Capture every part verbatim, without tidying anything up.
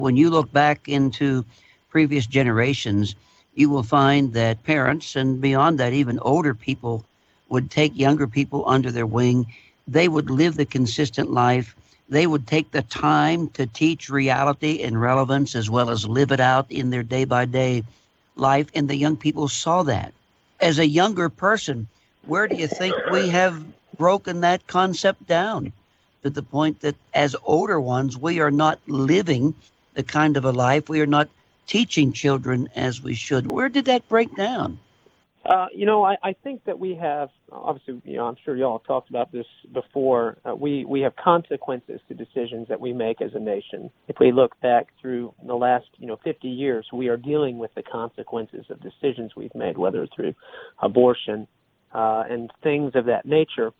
When you look back into previous generations, you will find that parents, and beyond that, even older people, would take younger people under their wing. They would live the consistent life. They would take the time to teach reality and relevance as well as live it out in their day by day life. And the young people saw that. As a younger person, where do you think we have broken that concept down to the point that as older ones, we are not living the kind of a life, we are not teaching children as we should? Where did that break down? Uh, you know, I, I think that we have, obviously, you know, I'm sure y'all have talked about this before. Uh, we, we have consequences to decisions that we make as a nation. If we look back through the last, you know, fifty years, we are dealing with the consequences of decisions we've made, whether through abortion uh, and things of that nature.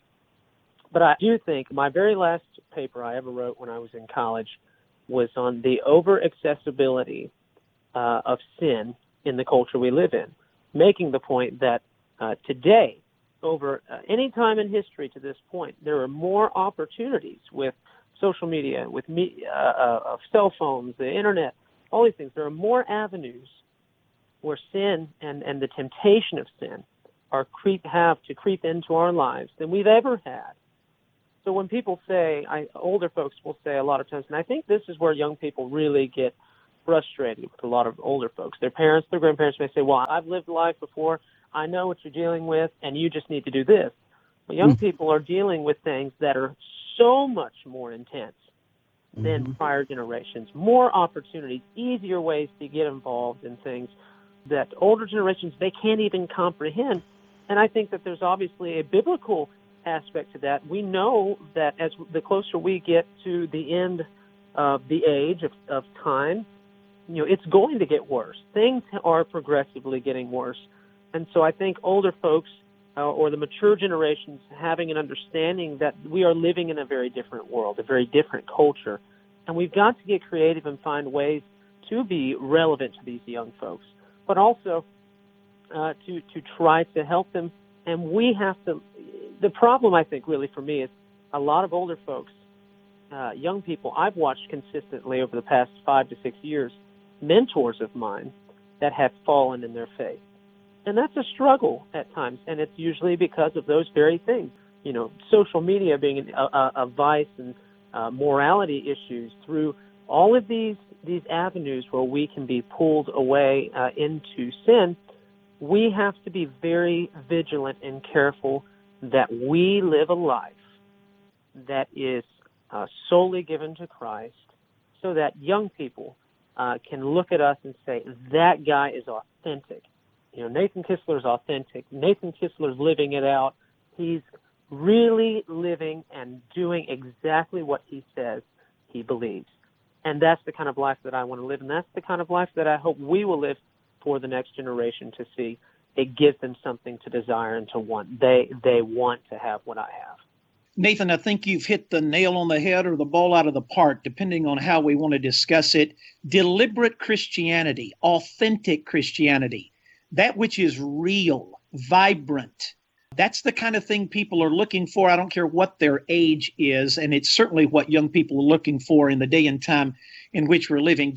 But I do think my very last paper I ever wrote when I was in college was on the over-accessibility uh, of sin in the culture we live in, making the point that uh, today, over uh, any time in history to this point, there are more opportunities with social media, with me, uh, uh, cell phones, the internet, all these things. There are more avenues where sin and, and the temptation of sin are creep have to creep into our lives than we've ever had. So when people say, I, older folks will say a lot of times, and I think this is where young people really get frustrated with a lot of older folks. Their parents, their grandparents may say, well, I've lived life before. I know what you're dealing with, and you just need to do this. But young people are dealing with things that are so much more intense than Mm-hmm. prior generations, more opportunities, easier ways to get involved in things that older generations, they can't even comprehend. And I think that there's obviously a biblical aspect to that. We know that as the closer we get to the end of the age of, of time, you know, it's going to get worse. Things are progressively getting worse. And so I think older folks uh, or the mature generations having an understanding that we are living in a very different world, a very different culture, and we've got to get creative and find ways to be relevant to these young folks, but also uh, to, to try to help them. And we have to, the problem I think really for me is a lot of older folks, uh, young people I've watched consistently over the past five to six years, mentors of mine that have fallen in their faith. And that's a struggle at times, and it's usually because of those very things. You know, social media being a, a, a vice and uh, morality issues through all of these, these avenues where we can be pulled away uh, into sin. We have to be very vigilant and careful that we live a life that is uh, solely given to Christ so that young people uh, can look at us and say, that guy is authentic. You know, Nathan Kistler is authentic. Nathan Kistler is living it out. He's really living and doing exactly what he says he believes. And that's the kind of life that I want to live, and that's the kind of life that I hope we will live for the next generation to see. It gives them something to desire and to want. They they want to have what I have. Nathan, I think you've hit the nail on the head or the ball out of the park, depending on how we want to discuss it. Deliberate Christianity, authentic Christianity, that which is real, vibrant. That's the kind of thing people are looking for. I don't care what their age is, and it's certainly what young people are looking for in the day and time in which we're living.